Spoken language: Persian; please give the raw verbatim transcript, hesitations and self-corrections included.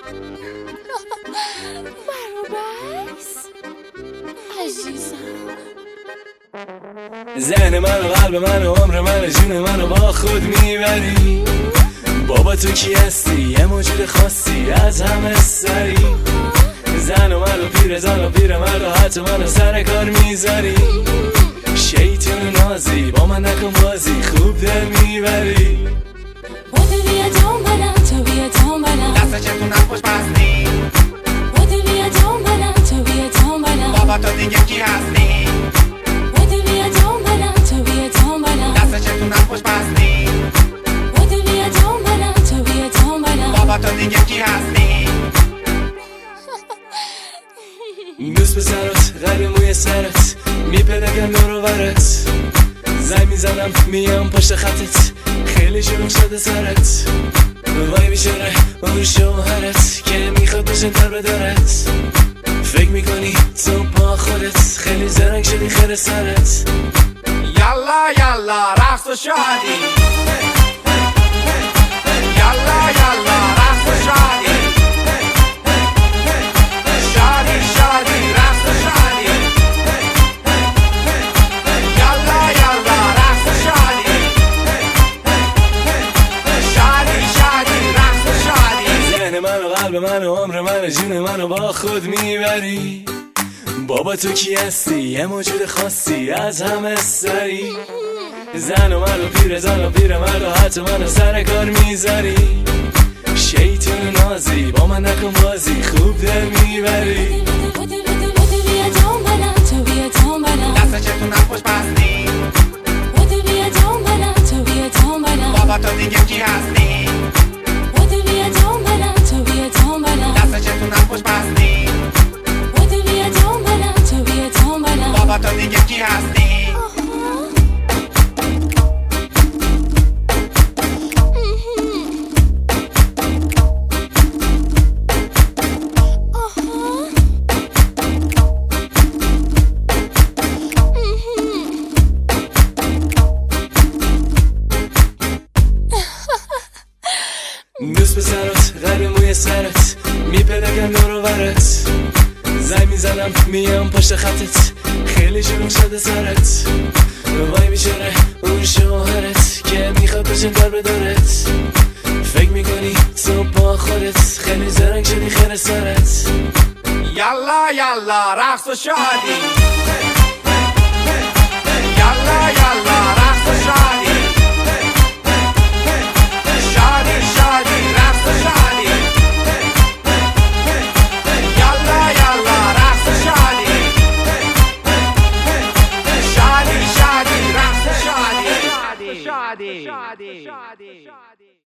برابرس عزیزم، ذهن من و قلب من و عمر من و جون من رو با خود میبری. بابا تو کی هستی؟ یه موجود خاصی از همه سری. زن و من و پیر زن و پیر من و حتی من و سر کار میذاری. شیطون نازی با من نکن بازی، خوب دل میبری. بودو بیا دنبالم، تو بیا دنبالم، دست چتون از پشت بستی. بودو بیا دنبالم، تو بیا دنبالم، بابا تو دیگه کی هستی؟ بودو بیا دنبالم، تو بیا دنبالم، دست چتون از پشت بستی. بودو بیا دنبالم، تو بیا دنبالم، بابا تو دیگه کی هستی؟ دوست پسرات غیر موی سرت میپلگم دور و برت. زنگ میزنم میام پشت خطت، خیلی شلوغ شده سرت. وای میشاره اون شوهرت که میخواد بشه در بدارت. فکر میکنی تو با خودت خیلی زرنگ شدی خیر سرت. یالا یالا رقص و شادی. یالا یالا رقص و شادی. شادی شادی رقص و شادی. یالا یالا رقص و شادی. شادی شادی رقص و شادی. ذهن من و قلب من و عمر من و جون من رو با خود میبری. بابا تو کی هستی؟ یه موجود خاصی از همه سری. زن و من و پیر زن و پیر من و حتی من و سر کار میذاری. شیطون نازی با من نکن بازی، خوب دل میبری. بودو بیا دنبالم، تو بیا دنبالم، دست چتون از پشت بستی. بودو بیا دنبالم، تو بیا دنبالم، بابا تو دیگه کی هستی؟ بودو بیا دنبالم، تو بیا دنبالم، دست چتون از پشت بستی. بودو بیا دنبالم، تو بیا دنبالم، بابا تو دیگه کی هستی؟ دوست پسرات غیر موی سرت میپلگم دور و برت. زنگ میزنم میام پشت خطت، خیلی شلوغ شده سرت. وای میشاره اون شوهرت که میخواد بشه در بدارت. فکر میکنی تو با خودت خیلی زرنگ شدی خیر سرت. یالا یالا رقص و شادی. یالا یالا رقص و شادی. شادی شادی رقص و شادی. یالا یالا رقص و شادی. شادی شادی رقص و شادی. شادی شادی.